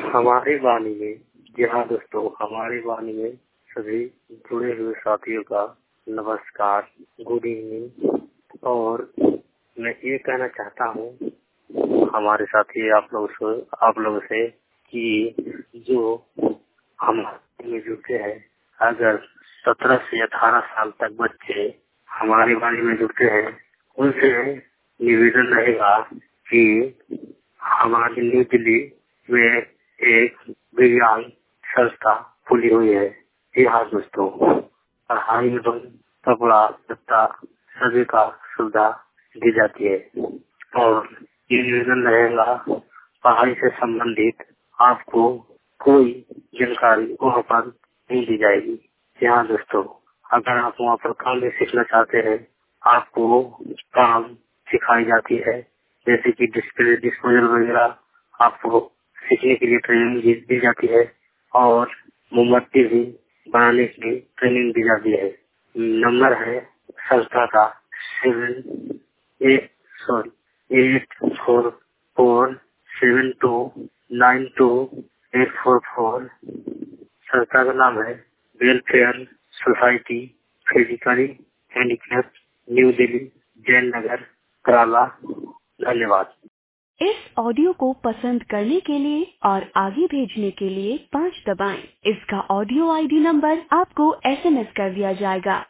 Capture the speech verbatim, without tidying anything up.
हमारे वाणी में, जी हाँ दोस्तों, हमारे वाणी में सभी जुड़े हुए साथियों का नमस्कार, गुड इवनिंग। और मैं ये कहना चाहता हूँ हमारे साथी आप लोग से आप लोगों से कि जो हमारे में जुड़ते हैं, अगर सत्रह से अठारह साल तक बच्चे हमारे वाणी में जुड़ते हैं, उनसे निवेदन रहेगा कि हमारी न्यू दिल्ली में एक विज्ञान संस्था खुली हुई है। जी हाँ दोस्तों, पढ़ाई एवं कपड़ा लत्ता सभी का सुविधा दी जाती है। और ये निवेदन रहेगा, पढ़ाई से संबंधित आपको कोई जानकारी वहाँ पर नहीं दी जाएगी। जी हाँ दोस्तों, अगर आप वहाँ पर काम भी सीखना चाहते हैं, आपको काम सिखाई जाती है, जैसे कि डिस्प्ले डिस्पोजल वगैरह आपको सीखने के लिए ट्रेनिंग दी, दी जाती है। और मोमबत्ती भी बनाने की ट्रेनिंग दी जाती है। नंबर है संस्था का seven eight sorry eight four four seven two nine two eight four four. संस्था का नाम है welfare society physically handicap, New Delhi, Jain Nagar, Karala. धन्यवाद। इस ऑडियो को पसंद करने के लिए और आगे भेजने के लिए पाँच दबाएं। इसका ऑडियो आईडी नंबर आपको एसएमएस कर दिया जाएगा।